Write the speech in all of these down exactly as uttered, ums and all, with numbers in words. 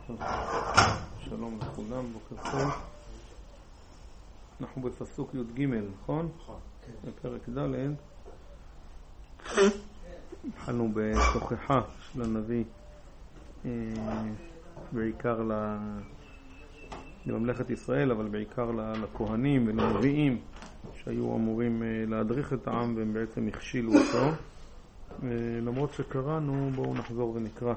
שלום לכולם, בוקר טוב. אנחנו בפסוק י"ג, נכון? נכון. בפרק ד'. התחלנו בתוכחה של הנביא, בעיקר לממלכת ישראל, אבל בעיקר לכהנים ולנביאים שהיו אמורים להדריך את העם, והם בעצם הכשילו אותו. למרות שקראנו, בואו נחזור ונקרא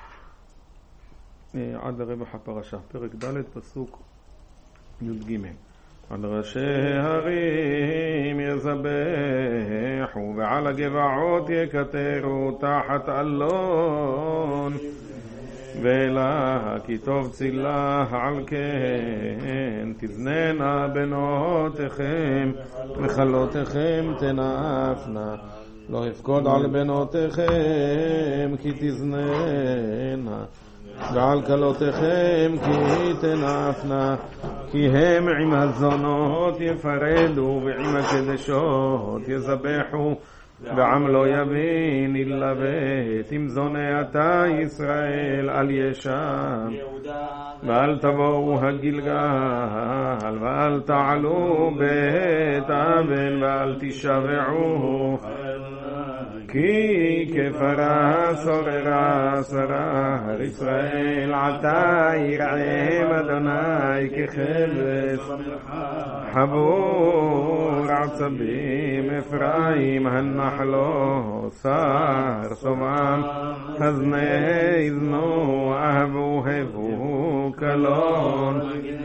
עד לרבח הפרשה, פרק ד' פסוק י"ג. על ראשי הרים יזבחו ועל הגבעות יקטרו תחת אלון, ואלה כי טוב צילה על כן תזננה בנותיכם וחלותיכם תנאפנה, לא יפקוד על בנותיכם כי תזננה, ועל כלותיכם כי תנאפנה, כי הם עם הזונות יפרדו ועם הקדשות יזבחו, ועם לא יבין ילבט עם זוני אתה ישראל על ישם. ואל תבואו הגלגל ואל תעלו בית אבל ואל תשבעו, כי כפרה סוררה שרה ישראל עתה ירעם אדוני כחלס חבור עצבים אפרים הנחלו שר סובם הזני זנו אהבו הבו קלון,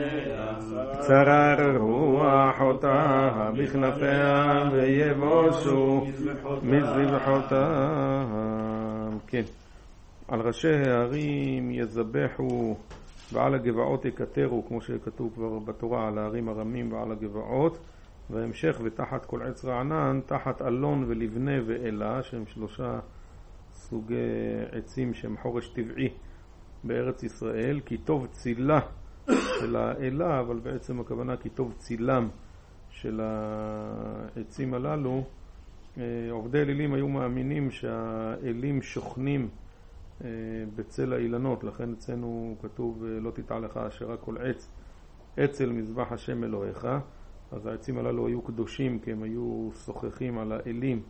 קצרה רוח אותה בכנפיה ויבושו מזבחותה. כן, על ראשי הערים יזבחו ועל הגבעות יקטרו, כמו שכתוב כבר בתורה על הערים הרמים ועל הגבעות, והמשך ותחת כל עץ רענן תחת אלון ולבנה ואלה, שהם שלושה סוגי עצים שהם חורש טבעי בארץ ישראל. כי טוב צילה של האלה, אבל בעצם הכוונה כי טוב צילם של העצים הללו. עובדי אלילים היו מאמינים שהאלים שוכנים בצל האילנות, לכן אצלנו כתוב לא תטע לך אשרה כל עץ אצל מזבח השם אלוהיך. אז העצים הללו היו קדושים כי הם היו שוחחים על האלים.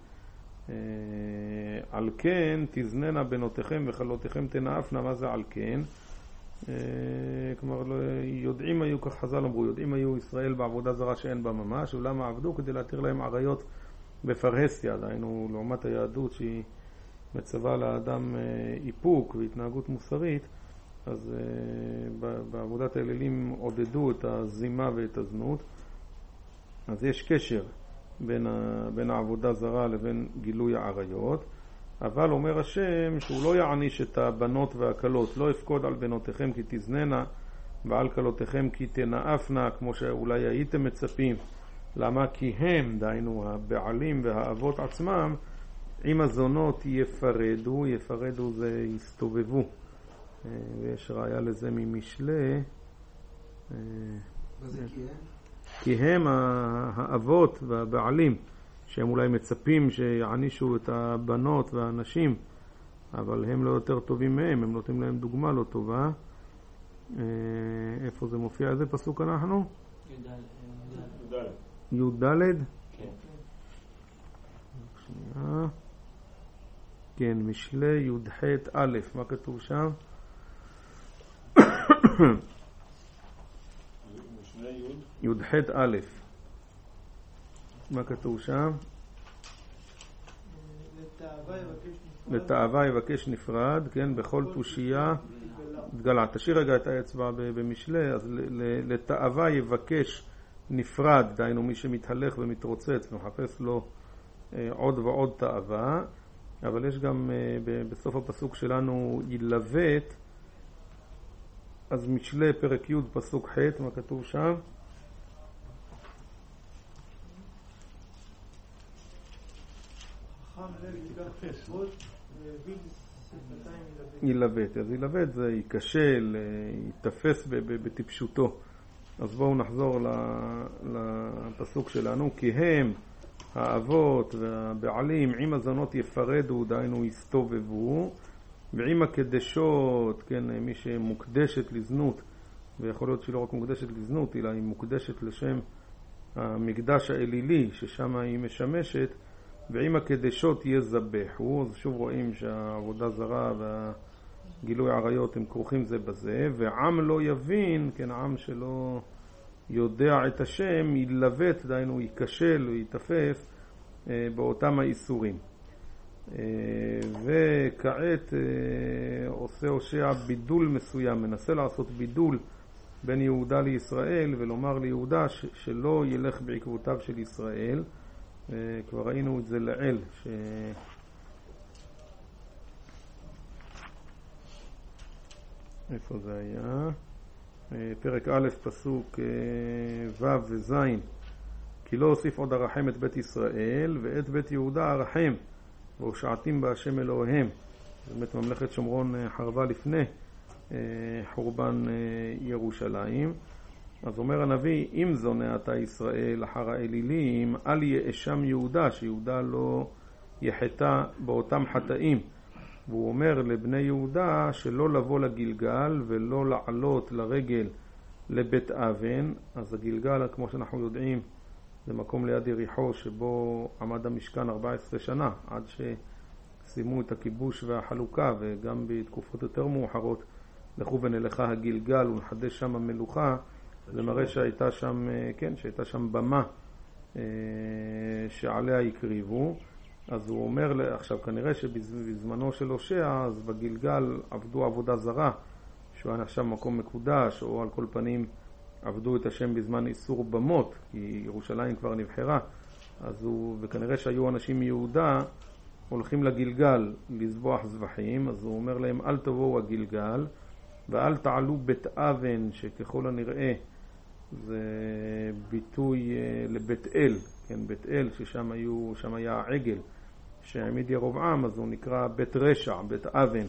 על כן תזננה בנותיכם וחלותיכם תנאפנה. מה זה על כן? כלומר יודעים היו, כך חז"ל אמרו, יודעים היו ישראל בעבודה זרה שאין בה ממש, ולמה עבדו? כדי להתיר להם עריות בפרהסיה, דהיינו לעומת היהדות שהיא מצווה לאדם איפוק והתנהגות מוסרית. אז בעבודת האלילים עודדו את הזימה ואת הזנות. אז יש קשר בין, ה, בין העבודה זרה לבין גילוי העריות. אבל אומר השם שהוא לא יעניש את הבנות והקלות, לא יפקוד על בנותיכם כי תזננה ועל כלותיכם כי תנאפנה, כמו שאולי הייתם מצפים. למה? כי הם, דהיינו הבעלים והאבות עצמם, עם הזונות יפרדו, יפרדו זה יסתובבו. ויש ראיה לזה ממשלי. מה זה כי הם? כי הם האבות והבעלים, שהם אולי מצפים שיענישו את הבנות והנשים, אבל הם לא יותר טובים מהם, הם נותנים להם דוגמה לא טובה. איפה זה מופיע? איזה פסוק אנחנו? י"ד. שנייה. כן, משלי י"ח א', מה כתוב שם? י"ח א', מה כתוב שם? לתאווה יבקש נפרד, כן, בכל תושייה התגלה. תשאיר רגע את האצבע במשלי. אז לתאווה יבקש נפרד, דהיינו מי שמתהלך ומתרוצץ ומחפש לו עוד ועוד תאווה. אבל יש גם בסוף הפסוק שלנו ילבט. אז משלי פרק י' פסוק ח', מה כתוב שם? ילבט. אז ילבט זה ייכשל, ייתפס בטיפשותו. אז בואו נחזור לפסוק שלנו. כי הם האבות והבעלים עם הזונות יפרדו, דהיינו יסתובבו, ועם הקדשות, כן, מי שמוקדשת לזנות, ויכול להיות שהיא לא רק מוקדשת לזנות, אלא היא מוקדשת לשם המקדש האלילי, ששם היא משמשת, ועם הקדשות יזבחו. אז שוב רואים שהעבודה זרה והגילוי עריות הם כרוכים זה בזה, ועם לא יבין, כן, עם שלא יודע את השם, ילבט, דיינו, ייכשל ויתפף באותם האיסורים. וכעת עושה הושע בידול מסוים, מנסה לעשות בידול בין יהודה לישראל, ולומר ליהודה ש- שלא ילך בעקבותיו של ישראל. כבר ראינו את זה לעיל, ש... איפה זה היה? פרק א', פסוק ו' וז', כי לא הוסיף עוד הרחם את בית ישראל, ואת בית יהודה הרחם, והושעתים בהשם אלוהיהם. באמת ממלכת שומרון חרבה לפני חורבן ירושלים. אז אומר הנביא, אם זונה אתה ישראל אחר האלילים, אל יאשם יהודה, שיהודה לא יחטא באותם חטאים. והוא אומר לבני יהודה שלא לבוא לגלגל ולא לעלות לרגל לבית אבן. אז הגלגל, כמו שאנחנו יודעים, זה מקום ליד יריחו שבו עמד המשכן ארבע עשרה שנה, עד שסיימו את הכיבוש והחלוקה, וגם בתקופות יותר מאוחרות לכו ונלכה הגלגל ונחדש שם המלוכה. זה מראה שהייתה שם, כן, שהייתה שם במה שעליה יקריבו. אז הוא אומר, עכשיו כנראה שבזמנו של הושע, אז בגלגל עבדו עבודה זרה, שהוא היה נחשב מקום מקודש, או על כל פנים עבדו את השם בזמן איסור במות, כי ירושלים כבר נבחרה. אז הוא, וכנראה שהיו אנשים מיהודה הולכים לגלגל לזבוח זבחים, אז הוא אומר להם, אל תבואו הגלגל, ואל תעלו בית אבן, שככל הנראה זה ביטוי לבית אל, כן, בית אל, ששם היו, שם היה העגל שהעמיד ירבעם, אז הוא נקרא בית רשע, בית אבן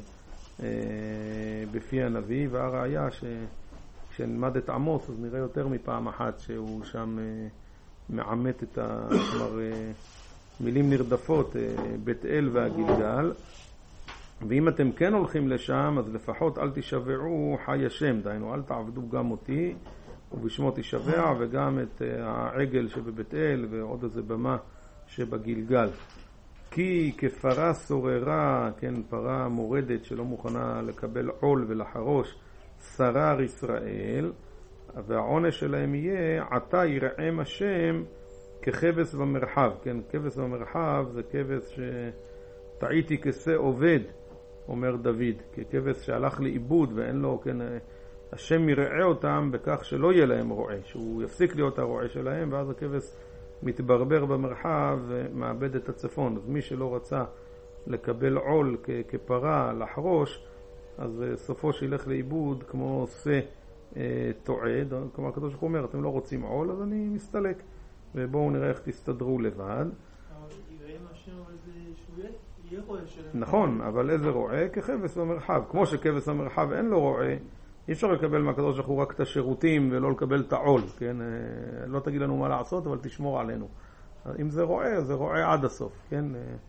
בפי הנביא. והראיה שכשנלמד את עמוס אז נראה יותר מפעם אחת שהוא שם מעמת את ה, כלומר, מילים נרדפות, בית אל והגלגל. ואם אתם כן הולכים לשם, אז לפחות אל תשבעו חי השם, דיינו, אל תעבדו גם אותי ובשמו תשבע, וגם את העגל שבבית אל ועוד איזה במה שבגלגל. כי כפרה סוררה, כן, פרה מורדת שלא מוכנה לקבל עול ולחרוש, שרר ישראל, והעונש שלהם יהיה עתה ירעם השם ככבש במרחב. כן, כבש במרחב זה כבש שטעיתי כסה עובד, אומר דוד, ככבש שהלך לאיבוד ואין לו, כן, השם יראה אותם בכך שלא יהיה להם רועה, שהוא יפסיק להיות הרועה שלהם, ואז הכבש מתברבר במרחב ומאבד את הצפון. אז מי שלא רצה לקבל עול כ- כפרה לחרוש, אז סופו שילך לאיבוד כמו עושה אה, תועד. כלומר, הקדוש ברוך הוא אומר, אתם לא רוצים עול, אז אני מסתלק, ובואו נראה איך תסתדרו לבד. נכון, אבל איזה רועה? ככבש במרחב. כמו שכבש במרחב אין לו רועה, אי אפשר לקבל מהקדוש ברוך הוא רק את השירותים ולא לקבל את העול, כן? לא תגיד לנו מה לעשות, אבל תשמור עלינו. אם זה רועה, זה רועה עד הסוף, כן?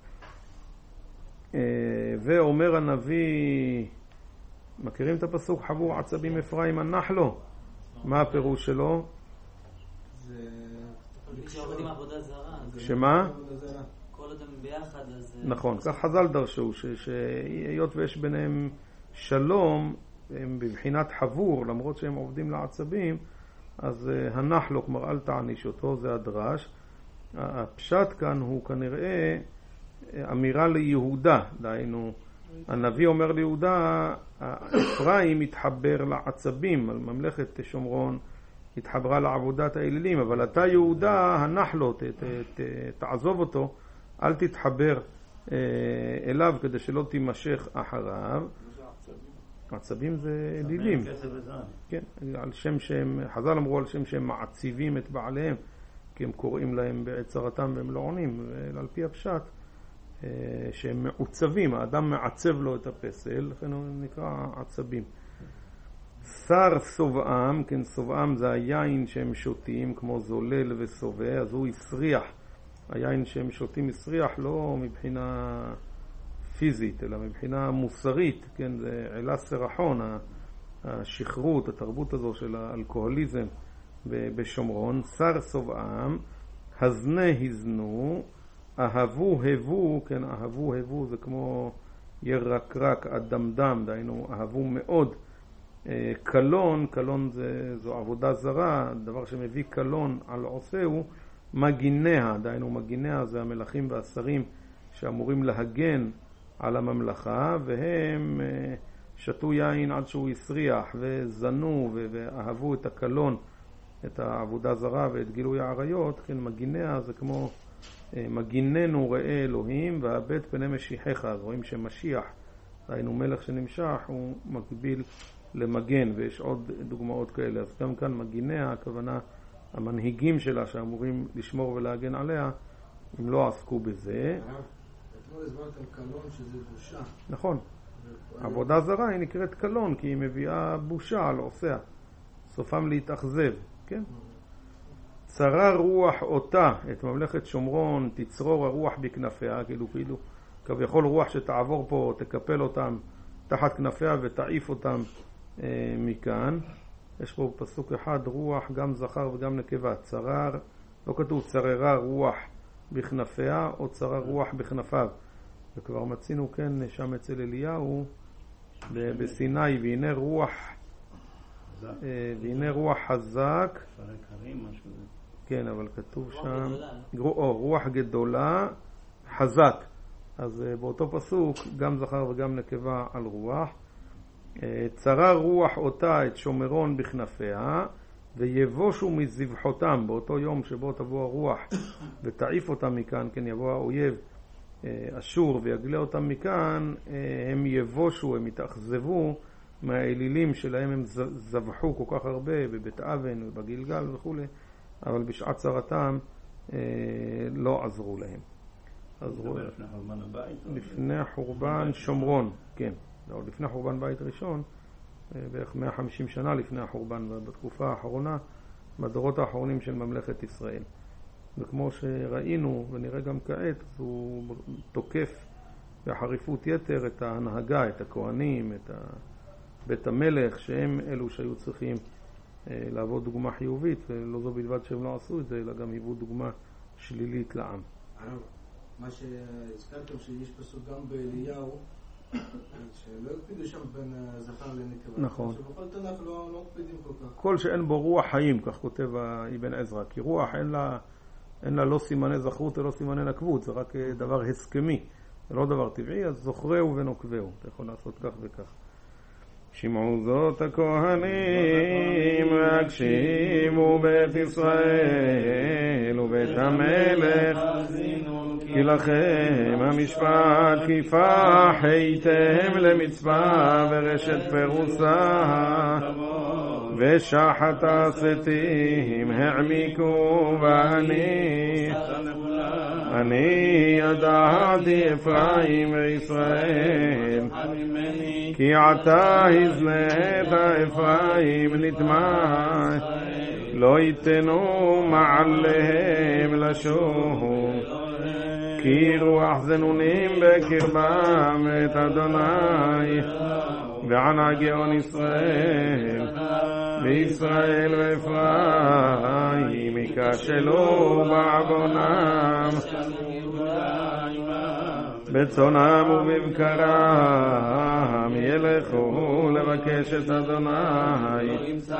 ואומר הנביא, מכירים את הפסוק חבור עצבים אפרים הנחלו? מה הפירוש שלו? זה כשעובדים עבודה זרה. שמה? כל אדם ביחד, אז... נכון, כך חז"ל דרשו, שהיות ויש ביניהם שלום, הם בבחינת חבור, למרות שהם עובדים לעצבים, אז הנח לו, כלומר אל תעניש אותו, זה הדרש. הפשט כאן הוא כנראה אמירה ליהודה, דהיינו, הנביא אומר ליהודה, אפרים מתחבר לעצבים, על ממלכת שומרון התחברה לעבודת האלילים, אבל אתה יהודה, הנח לו, ת, ת, ת, תעזוב אותו, אל תתחבר אליו כדי שלא תימשך אחריו. עצבים זה אלילים, כן, על שם שהם, חז"ל אמרו על שם שהם מעציבים את בעליהם, כי הם קוראים להם בעת צרתם והם לא עונים, ועל פי הפשט שהם מעוצבים, האדם מעצב לו את הפסל, לכן הוא נקרא עצבים. שר סובעם, כן, סובעם זה היין שהם שותים, כמו זולל וסובע, אז הוא יסריח, היין שהם שותים יסריח לא מבחינה פיזית, אלא מבחינה מוסרית, כן, זה עלה סרחון, השכרות, התרבות הזו של האלכוהוליזם בשומרון, שר סובעם, הזנה הזנו, אהבו הבו, כן, אהבו הבו זה כמו ירקרק, אדמדם, דהיינו, אהבו מאוד. קלון, קלון זה, זו עבודה זרה, דבר שמביא קלון על עושהו, מגיניה, דהיינו מגיניה זה המלכים והשרים שאמורים להגן על הממלכה, והם שתו יין עד שהוא יסריח וזנו ואהבו את הקלון, את העבודה זרה ואת גילוי העריות. כן, מגיניה זה כמו מגיננו ראה אלוהים והבט פני משיחך. אז רואים שמשיח, דהיינו מלך שנמשך, הוא מקביל למגן, ויש עוד דוגמאות כאלה. אז גם כאן מגיניה, הכוונה המנהיגים שלה שאמורים לשמור ולהגן עליה, הם לא עסקו בזה. אתמול הסברתם קלון שזה בושה. נכון. עבודה זרה היא נקראת קלון, כי היא מביאה בושה על עושיה. סופם להתאכזב, כן? צרה רוח אותה, את ממלכת שומרון, תצרור הרוח בכנפיה, כאילו, כאילו, כביכול רוח שתעבור פה, תקפל אותם תחת כנפיה ותעיף אותם אה, מכאן. יש פה פסוק אחד, רוח גם זכר וגם נקבה. צרר, לא כתוב צררה רוח בכנפיה, או צרר רוח בכנפיו. וכבר מצינו, כן, שם אצל אליהו, בסיני, והנה רוח, והנה רוח חזק. כן, אבל כתוב שם, או, רוח גדולה, חזק. אז באותו פסוק, גם זכר וגם נקבה על רוח. צרה רוח אותה את שומרון בכנפיה, ויבושו מזבחותם. באותו יום שבו תבוא הרוח ותעיף אותם מכאן, כן, יבוא האויב אשור ויגלה אותם מכאן, הם יבושו, הם יתאכזבו מהאלילים שלהם הם זבחו כל כך הרבה בבית אבן ובגלגל וכו', אבל בשעת צרתם לא עזרו להם. אז רואה, לפני חורבן הבית? לפני חורבן שומרון, כן. לפני חורבן בית ראשון, בערך מאה וחמישים שנה לפני החורבן, בתקופה האחרונה, בדורות האחרונים של ממלכת ישראל. וכמו שראינו ונראה גם כעת, הוא תוקף בחריפות יתר את ההנהגה, את הכהנים, את בית המלך, שהם אלו שהיו צריכים לעבוד דוגמה חיובית, ולא זו בלבד שהם לא עשו את זה, אלא גם היוו דוגמה שלילית לעם. מה שהזכרתם שיש פסוק גם באליהו, שלא הקפידו שם בין זכר לנקבה. נכון. שבכל תנ"ך לא הקפידים כל כך. כל שאין בו רוח חיים, כך כותב אבן עזרא, כי רוח אין לה, אין לה לא סימני זכרות ולא סימני נקבות, זה רק דבר הסכמי, זה לא דבר טבעי, אז זוכרהו ונוקבהו, אתה יכול לעשות כך וכך. שמעו זאת הכהנים והקשיבו בית ישראל ובית המלך, כי לכם המשפט כיפה הייתם למצווה ורשת פרוסה ושחת עשיתים העמיקו ואני אני ידעתי אפרים וישראל כי עתה הזנית אפרים נטמע לא ייתנו מעליהם לשוב כי רוח זנונים בקרבם את אדוני וענה גאון ישראל וישראל ואפרים יקשלו בעוונם בצונם ובבקרם ילכו לבקש את אדוני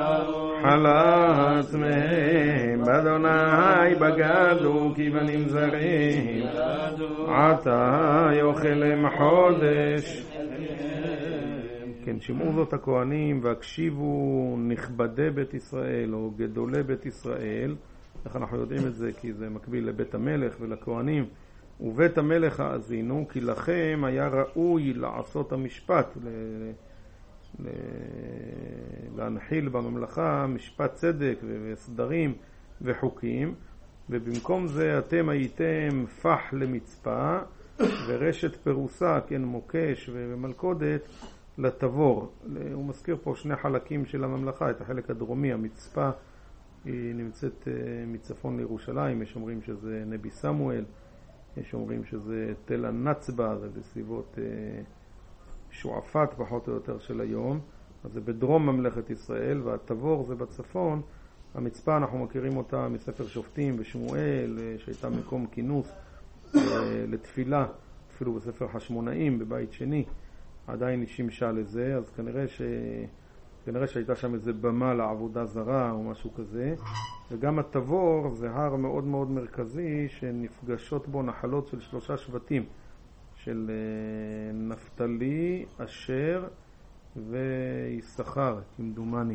חלץ מהם באדוני בגדו כי בנים זרים עתה יאכל להם חודש. כן, שמעו זאת הכהנים והקשיבו נכבדי בית ישראל או גדולי בית ישראל. איך אנחנו יודעים את זה? כי זה מקביל לבית המלך ולכהנים. ובית המלך האזינו, כי לכם היה ראוי לעשות המשפט, ל... להנחיל בממלכה משפט צדק וסדרים וחוקים, ובמקום זה אתם הייתם פח למצפה ורשת פרוסה, כן, מוקש ומלכודת לתבור. הוא מזכיר פה שני חלקים של הממלכה, את החלק הדרומי, המצפה, היא נמצאת מצפון לירושלים, יש אומרים שזה נבי סמואל, יש אומרים שזה תל הנצבה, זה בסביבות אה, שועפאט פחות או יותר של היום, אז זה בדרום ממלכת ישראל, והתבור זה בצפון. המצפה אנחנו מכירים אותה מספר שופטים ושמואל, שהייתה מקום כינוס לתפילה, אפילו בספר חשמונאים בבית שני עדיין היא שימשה לזה, אז כנראה, ש... כנראה שהייתה שם איזה במה לעבודה זרה או משהו כזה. וגם התבור זה הר מאוד מאוד מרכזי שנפגשות בו נחלות של שלושה שבטים, של נפתלי, אשר ויששכר, כמדומני.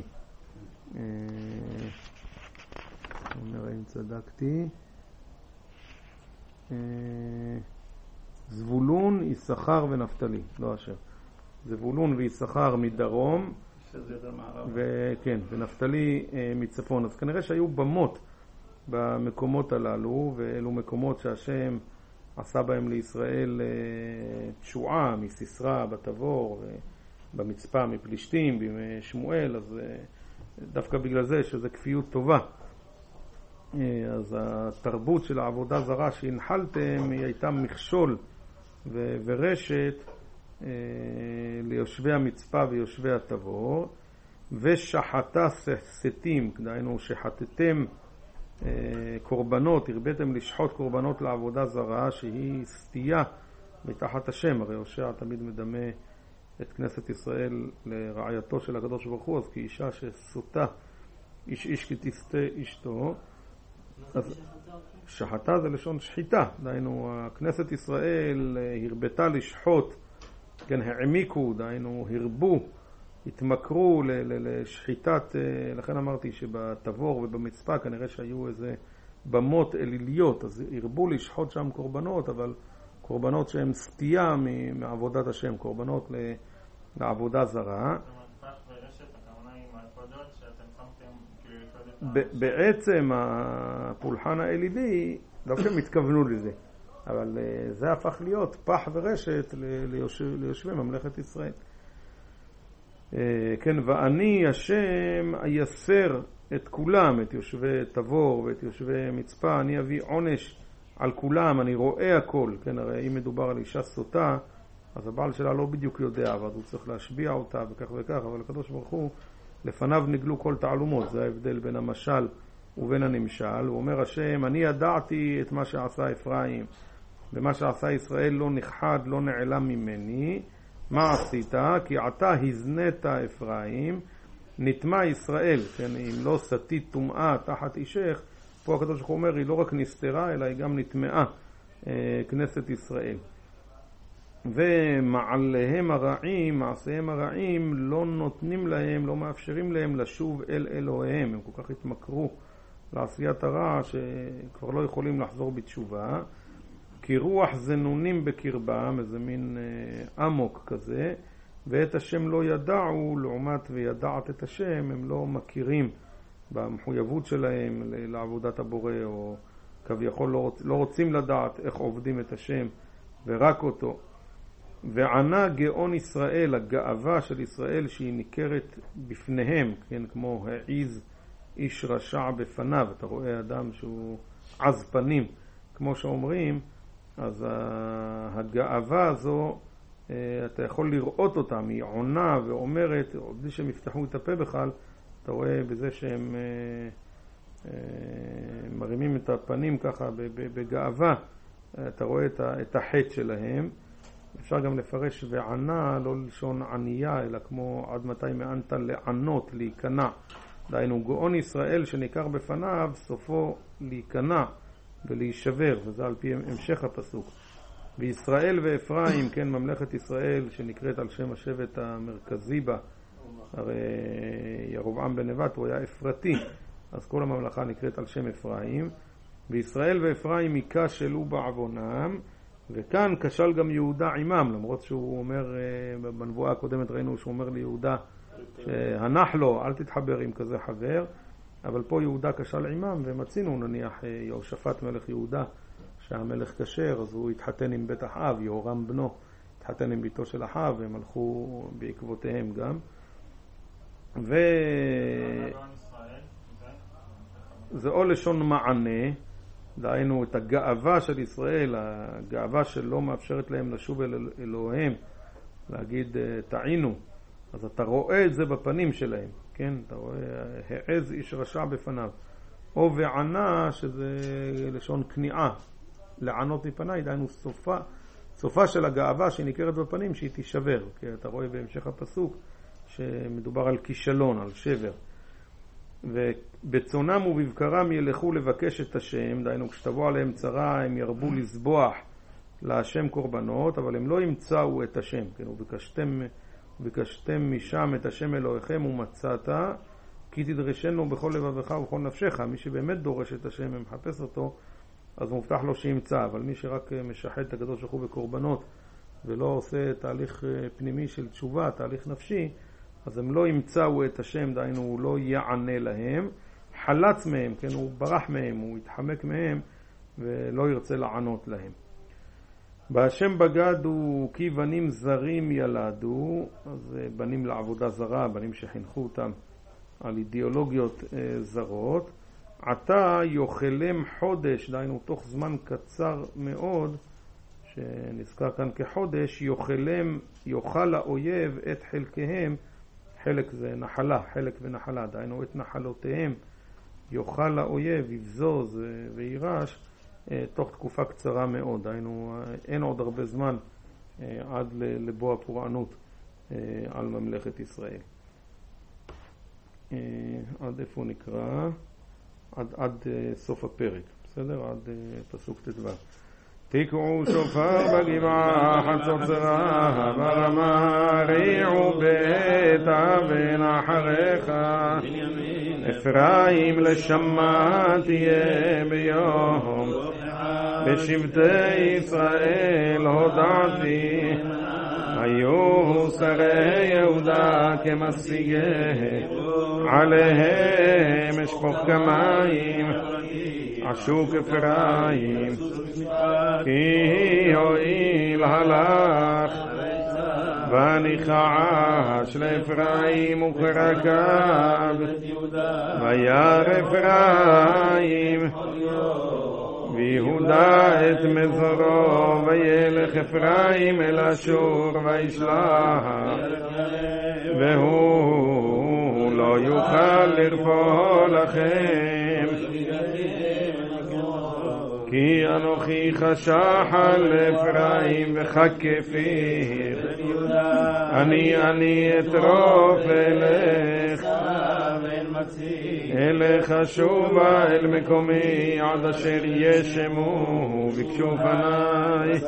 נראה אם צדקתי. זבולון, יששכר ונפתלי, לא אשר. זבולון ויששכר מדרום, וכן, ונפתלי מצפון. אז כנראה שהיו במות במקומות הללו, ואלו מקומות שהשם עשה בהם לישראל תשועה, מסיסרא בתבור, במצפה מפלישתים, בימי שמואל, אז דווקא בגלל זה שזה כפיות טובה. אז התרבות של העבודה זרה שהנחלתם היא הייתה מכשול ו- ורשת אה, ליושבי המצפה ויושבי התבור, ושחטה סטים, דהיינו שחטתם אה, קורבנות, הרביתם לשחוט קורבנות לעבודה זרה שהיא סטייה מתחת השם. הרי הושע תמיד מדמה את כנסת ישראל לרעייתו של הקדוש ברוך הוא, אז כאישה שסוטה איש איש כתסתה אשתו. אז שחטה זה לשון שחיטה, דהיינו כנסת ישראל הרבתה לשחוט, כן, העמיקו, דהיינו הרבו, התמכרו לשחיטת, לכן אמרתי שבתבור ובמצפה כנראה שהיו איזה במות אליליות, אז הרבו לשחוט שם קורבנות, אבל קורבנות שהן סטייה מעבודת השם, קורבנות לעבודה זרה. בעצם הפולחן האלילי דווקא מתכוונו לזה, אבל זה הפך להיות פח ורשת ליושבי ממלכת ישראל. כן, ואני השם אייסר את כולם, את יושבי תבור ואת יושבי מצפה, אני אביא עונש על כולם, אני רואה הכל. כן, הרי אם מדובר על אישה סוטה, אז הבעל שלה לא בדיוק יודע, אבל הוא צריך להשביע אותה וכך וכך, אבל הקדוש ברוך הוא לפניו נגלו כל תעלומות. זה ההבדל בין המשל ובין הנמשל. הוא אומר השם, אני ידעתי את מה שעשה אפרים, ומה שעשה ישראל לא נכחד, לא נעלם ממני. מה עשית? כי עתה הזנית אפרים, נטמע ישראל. כן, אם לא סתית טומאה תחת אישך, פה הקדוש ברוך הוא אומר, היא לא רק נסתרה, אלא היא גם נטמעה, אה, כנסת ישראל. ומעליהם הרעים, מעשיהם הרעים, לא נותנים להם, לא מאפשרים להם לשוב אל אלוהיהם. הם כל כך התמכרו לעשיית הרע שכבר לא יכולים לחזור בתשובה. כי רוח זנונים בקרבם, איזה מין עמוק כזה, ואת השם לא ידעו, לעומת וידעת את השם, הם לא מכירים במחויבות שלהם לעבודת הבורא, או כביכול לא, רוצ, לא רוצים לדעת איך עובדים את השם ורק אותו. וענה גאון ישראל, הגאווה של ישראל שהיא ניכרת בפניהם, כן, כמו העיז איש רשע בפניו. אתה רואה אדם שהוא עז פנים, כמו שאומרים, אז הגאווה הזו, אתה יכול לראות אותה, היא עונה ואומרת, עוד בלי שהם יפתחו את הפה בכלל, אתה רואה בזה שהם מרימים את הפנים ככה בגאווה, אתה רואה את החטא שלהם. אפשר גם לפרש וענה, לא לשון ענייה, אלא כמו עד מתי מענת לענות, להיכנע. דהיינו, גאון ישראל שניכר בפניו, סופו להיכנע ולהישבר, וזה על פי המשך הפסוק. וישראל ואפרים, כן, ממלכת ישראל שנקראת על שם השבט המרכזי בה, הרי ירבעם בן נבט הוא היה אפרתי, אז כל הממלכה נקראת על שם אפרים. וישראל ואפרים ייכשלו בעוונם, וכאן כשל גם יהודה עמם, למרות שהוא אומר, בנבואה הקודמת ראינו שהוא אומר ליהודה שהנח לו, אל תתחבר עם כזה חבר, אבל פה יהודה כשל עמם, ומצינו נניח יהושפט מלך יהודה, שהמלך כשר, אז הוא התחתן עם בית אחאב, יהורם בנו, התחתן עם ביתו של אחאב, והם הלכו בעקבותיהם גם. ו... זה או לשון מענה, דהיינו את הגאווה של ישראל, הגאווה שלא מאפשרת להם לשוב אל אלוהיהם, להגיד טעינו, אז אתה רואה את זה בפנים שלהם, כן? אתה רואה, העז איש רשע בפניו. או וענה, שזה לשון כניעה, לענות מפניי, דהיינו סופה, סופה של הגאווה שניכרת בפנים שהיא תישבר, כי אתה רואה בהמשך הפסוק שמדובר על כישלון, על שבר. ובצונם ובבקרם ילכו לבקש את השם, דהיינו כשתבוא עליהם צרה הם ירבו לסבוח להשם קורבנות, אבל הם לא ימצאו את השם, כן? ובקשתם, ובקשתם משם את השם אלוהיכם ומצאת, כי תדרשנו בכל לבבך ובכל נפשך. מי שבאמת דורש את השם ומחפש אותו, אז מובטח לו שימצא, אבל מי שרק משחד את הקדוש ברוך הוא בקורבנות ולא עושה תהליך פנימי של תשובה, תהליך נפשי, אז הם לא ימצאו את השם, דהיינו הוא לא יענה להם, חלץ מהם, כן, הוא ברח מהם, הוא יתחמק מהם ולא ירצה לענות להם. בהשם בגדו כי בנים זרים ילדו, אז בנים לעבודה זרה, בנים שחינכו אותם על אידיאולוגיות זרות. עתה יאכלם חודש, דהיינו תוך זמן קצר מאוד, שנזכר כאן כחודש, יאכלם, יאכל האויב את חלקיהם, חלק זה נחלה, חלק ונחלה, דהיינו את נחלותיהם, יאכל האויב, יבזוז וירש, תוך תקופה קצרה מאוד, דהיינו אין עוד הרבה זמן עד לבוא הפורענות על ממלכת ישראל. עד איפה נקרא? עד, עד סוף הפרק, בסדר? עד פסוק תדבר. תקעו שופר בגבעה חצוצרה ברמה, ריעו בית אבן אחריך, אפרים לשמה תהיה ביום, בשבטי ישראל הודעתי, היו שרי יהודה כמשיגי, עליהם אשפוך כמים, עשוק אפרים, כי הועיל הלך, וניחש לאפרים וכרקב, וירא אפרים, ויהודה את מזרו, וילך אפרים אל אשור וישלח, והוא לא יוכל לרפוא לכם, כי אנוכי חשך על אפרים וחכפיר, אני אני אטרוף אלך, אלך שובה אל מקומי עד אשר ישמו, ביקשו פניי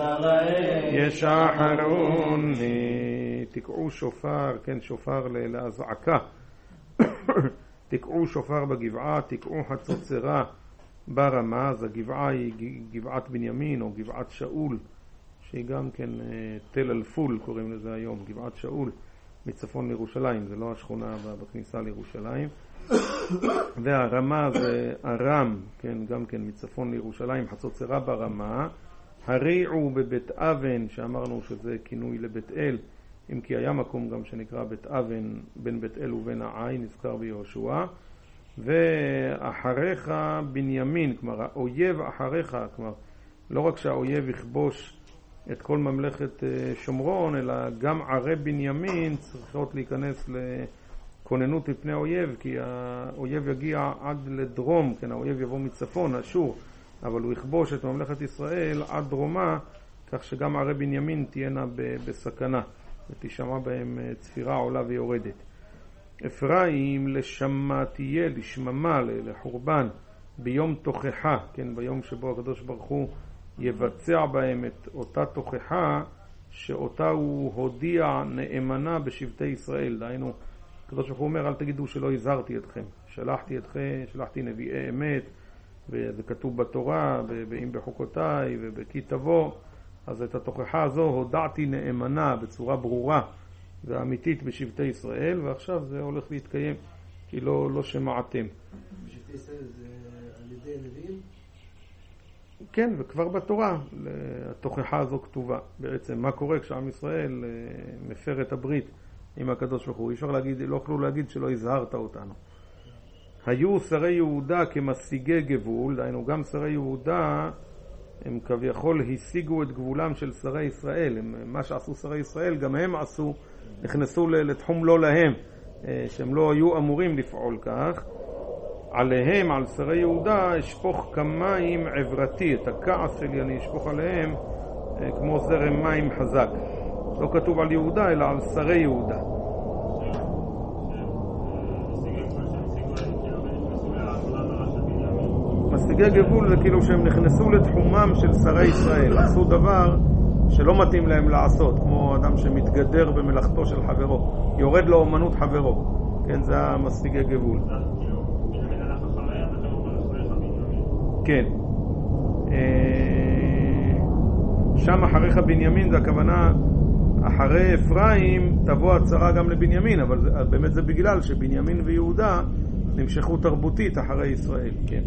ישחרוני. תקעו שופר, כן, שופר להזעקה. תקעו שופר בגבעה, תקעו חצוצרה ברמה. אז הגבעה היא גבעת בנימין או גבעת שאול, שהיא גם כן תל אלפול קוראים לזה היום, גבעת שאול מצפון לירושלים, זה לא השכונה בכניסה לירושלים. והרמה זה ארם, כן, גם כן מצפון לירושלים, חצוצרה ברמה. הריעו בבית אבן, שאמרנו שזה כינוי לבית אל, אם כי היה מקום גם שנקרא בית אבן בין בית אל ובין העין, נזכר ביהושע. ואחריך בנימין, כלומר האויב אחריך, כלומר לא רק שהאויב יכבוש את כל ממלכת שומרון, אלא גם ערי בנימין צריכות להיכנס לכוננות מפני האויב, כי האויב יגיע עד לדרום, כן, האויב יבוא מצפון, אשור, אבל הוא יכבוש את ממלכת ישראל עד דרומה, כך שגם ערי בנימין תהיינה בסכנה, ותשמע בהם צפירה עולה ויורדת. אפרים לשמה תהיה, לשממה, לחורבן, ביום תוכחה, כן, ביום שבו הקדוש ברוך הוא יבצע בהם את אותה תוכחה, שאותה הוא הודיע נאמנה בשבטי ישראל. דהיינו, הקדוש ברוך הוא אומר, אל תגידו שלא הזהרתי אתכם, שלחתי אתכם, שלחתי נביאי אמת, וזה כתוב בתורה, ואם בחוקותיי ובכי תבוא, אז את התוכחה הזו הודעתי נאמנה בצורה ברורה ואמיתית בשבטי ישראל, ועכשיו זה הולך להתקיים, כי לא, לא שמעתם. בשבטי ישראל זה על ידי נביאים? כן, וכבר בתורה התוכחה הזו כתובה. בעצם מה קורה כשעם ישראל מפר את הברית עם הקדוש ברוך הוא? אי אפשר להגיד, לא יכלו להגיד שלא הזהרת אותנו. היו שרי יהודה כמשיגי גבול, דהיינו גם שרי יהודה הם כביכול השיגו את גבולם של שרי ישראל. הם, מה שעשו שרי ישראל גם הם עשו, נכנסו לתחום לא להם, שהם לא היו אמורים לפעול כך. עליהם, על שרי יהודה, אשפוך כמים עברתי, את הכעס שלי אני אשפוך עליהם כמו זרם מים חזק. לא כתוב על יהודה אלא על שרי יהודה. משיגי גבול זה כאילו שהם נכנסו לתחומם של שרי ישראל, עשו דבר שלא מתאים להם לעשות, כמו אדם שמתגדר במלאכתו של חברו, יורד לו אומנות חברו, כן, זה המשיגי גבול. כן, שם אחריך בנימין, זה הכוונה אחרי אפרים תבוא הצרה גם לבנימין, אבל באמת זה בגלל שבנימין ויהודה נמשכו תרבותית אחרי ישראל, כן.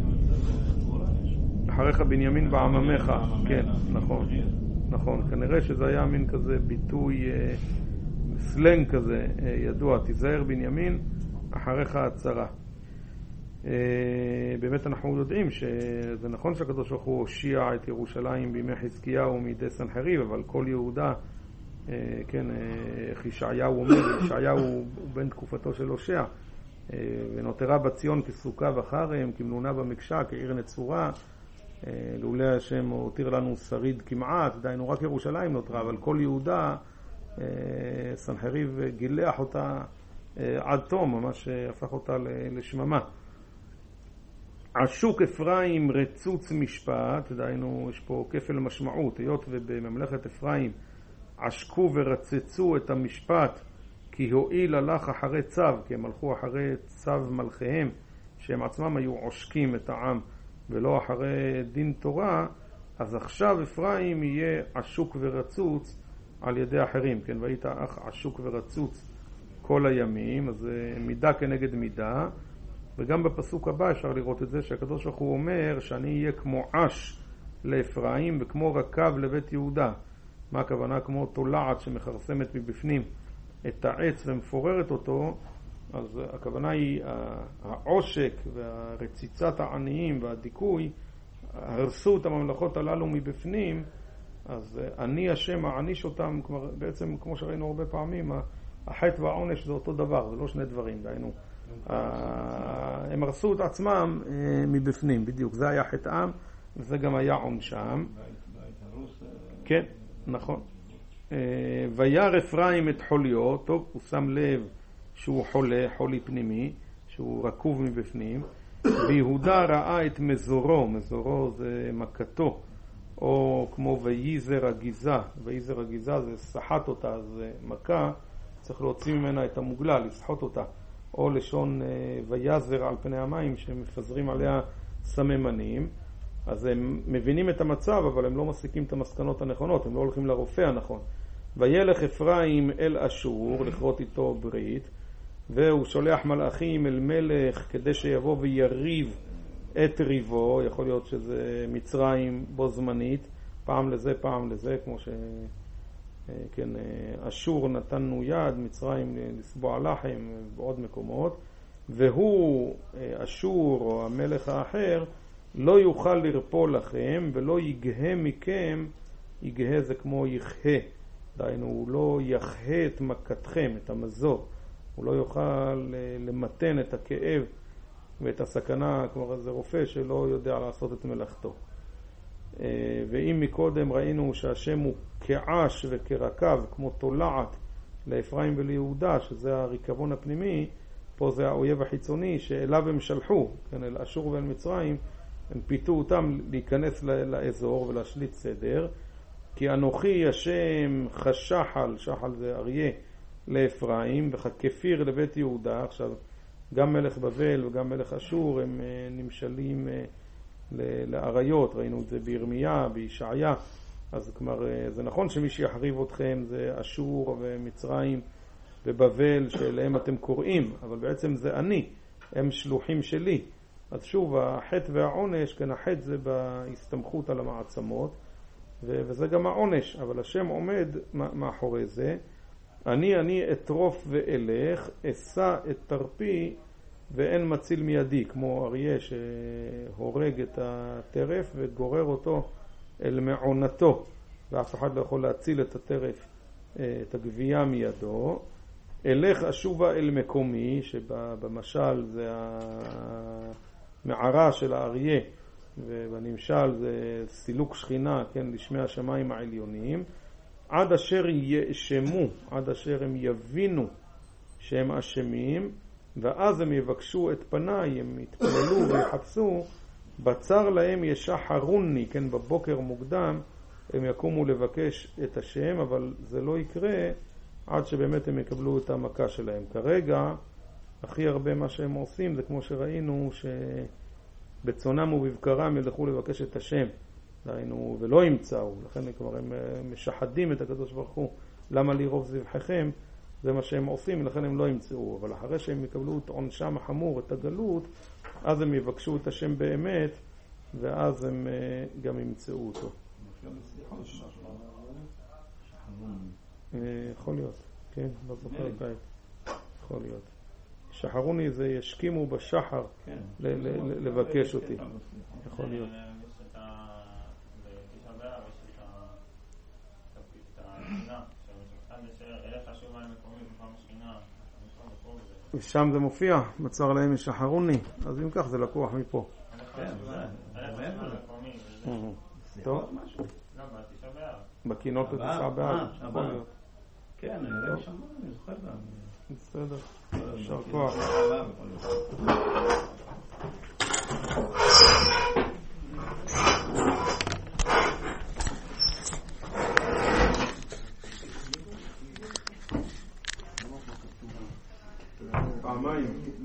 אחריך בנימין בעממך, כן, נכון, נכון, כנראה שזה היה מין כזה ביטוי סלנג כזה ידוע, תיזהר בנימין, אחריך הצרה. באמת אנחנו יודעים שזה נכון שהקדוש ברוך הוא הושיע את ירושלים בימי חזקיהו מידי סנחריב, אבל כל יהודה, כן, איך ישעיהו אומר, ישעיהו הוא בן תקופתו של הושע, ונותרה בציון כסוכה וחרם, כמנונה במקשה, כעיר נצורה, לולא השם הותיר לנו שריד כמעט, דיינו רק ירושלים נותרה, אבל כל יהודה סנחריב גילח אותה עד תום, ממש הפך אותה לשממה. עשוק אפרים רצוץ משפט, דיינו יש פה כפל משמעות, היות ובממלכת אפרים עשקו ורצצו את המשפט כי הועיל הלך אחרי צו, כי הם הלכו אחרי צו מלכיהם שהם עצמם היו עושקים את העם ולא אחרי דין תורה, אז עכשיו אפרים יהיה עשוק ורצוץ על ידי אחרים, כן, והיית אך עשוק ורצוץ כל הימים, אז מידה כנגד מידה. וגם בפסוק הבא אפשר לראות את זה שהקדוש ברוך הוא אומר שאני אהיה כמו עש לאפרים וכמו רכב לבית יהודה. מה הכוונה? כמו תולעת שמחרסמת מבפנים את העץ ומפוררת אותו, אז הכוונה היא העושק והרציצת העניים והדיכוי הרסו את הממלכות הללו מבפנים, אז אני השם העניש אותם, בעצם כמו שראינו הרבה פעמים החטא והעונש זה אותו דבר, זה לא שני דברים, דיינו הם הרסו את עצמם מבפנים, בדיוק, זה היה חטאם וזה גם היה עונשם. כן, נכון. וירא אפרים את חוליו, טוב, הוא שם לב שהוא חולה, חולי פנימי, שהוא רקוב מבפנים, ויהודה ראה את מזורו, מזורו זה מכתו, או כמו וייזר הגיזה, וייזר הגיזה זה סחט אותה, זה מכה, צריך להוציא ממנה את המוגלה, לסחוט אותה, או לשון וייזר על פני המים שמפזרים עליה סממנים, אז הם מבינים את המצב, אבל הם לא מסיקים את המסקנות הנכונות, הם לא הולכים לרופא הנכון. וילך אפרים אל אשור, לכרות איתו ברית, והוא שולח מלאכים אל מלך כדי שיבוא ויריב את ריבו, יכול להיות שזה מצרים בו זמנית, פעם לזה פעם לזה, כמו ש... כן, אשור נתנו יד, מצרים לסבוע לחם בעוד מקומות, והוא, אשור או המלך האחר, לא יוכל לרפוא לכם ולא יגהה מכם, יגהה זה כמו יחהה, דיינו הוא לא יחהה את מכתכם, את המזור, הוא לא יוכל למתן את הכאב ואת הסכנה, כמו זה רופא שלא יודע לעשות את מלאכתו. ואם מקודם ראינו שהשם הוא כעש וכרכב כמו תולעת לאפרים וליהודה, שזה הריקבון הפנימי, פה זה האויב החיצוני שאליו הם שלחו, כן, אל אשור ואל מצרים, הם פיתו אותם להיכנס לאזור ולהשליט סדר, כי אנוכי השם חשחל, שחל זה אריה, לאפרים וככפיר לבית יהודה. עכשיו גם מלך בבל וגם מלך אשור הם נמשלים לאריות, ראינו את זה בירמיה, בישעיה, אז כלומר זה נכון שמי שיחריב אתכם זה אשור ומצרים ובבל שאליהם אתם קוראים, אבל בעצם זה אני, הם שלוחים שלי. אז שוב, החטא והעונש, כן, החטא זה בהסתמכות על המעצמות, וזה גם העונש, אבל השם עומד מאחורי זה. אני אני אטרוף ואלך, אשא את תרפי ואין מציל מידי, כמו אריה שהורג את הטרף וגורר אותו אל מעונתו, ואף אחד לא יכול להציל את הטרף, את הגבייה מידו. אלך אשובה אל מקומי, שבמשל זה המערה של האריה, ובנמשל זה סילוק שכינה, כן, לשמי השמיים העליונים, עד אשר יאשמו, עד אשר הם יבינו שהם אשמים, ואז הם יבקשו את פניי, הם יתפללו ויחפשו, בצר להם ישחרוני, כן, בבוקר מוקדם הם יקומו לבקש את השם, אבל זה לא יקרה עד שבאמת הם יקבלו את המכה שלהם. כרגע הכי הרבה מה שהם עושים זה כמו שראינו, שבצונם ובבקרם ילכו לבקש את השם, דהיינו, ולא ימצאו, לכן כבר הם משחדים את הקדוש ברוך הוא, למה לירוב זבחיכם, זה מה שהם עושים, לכן הם לא ימצאו. אבל אחרי שהם יקבלו את עונשם החמור, את הגלות, אז הם יבקשו את השם באמת, ואז הם גם ימצאו אותו. יכול להיות, כן, לא זוכר את זה. יכול להיות. שחרוני זה ישכימו בשחר לבקש אותי. יכול להיות. ושם זה מופיע, בצר להם ישחרוני, אז אם כך זה לקוח מפה. טוב? בקינות בתשעה באב. כן, אני זוכר גם. בסדר, יישר כוח. פעמיים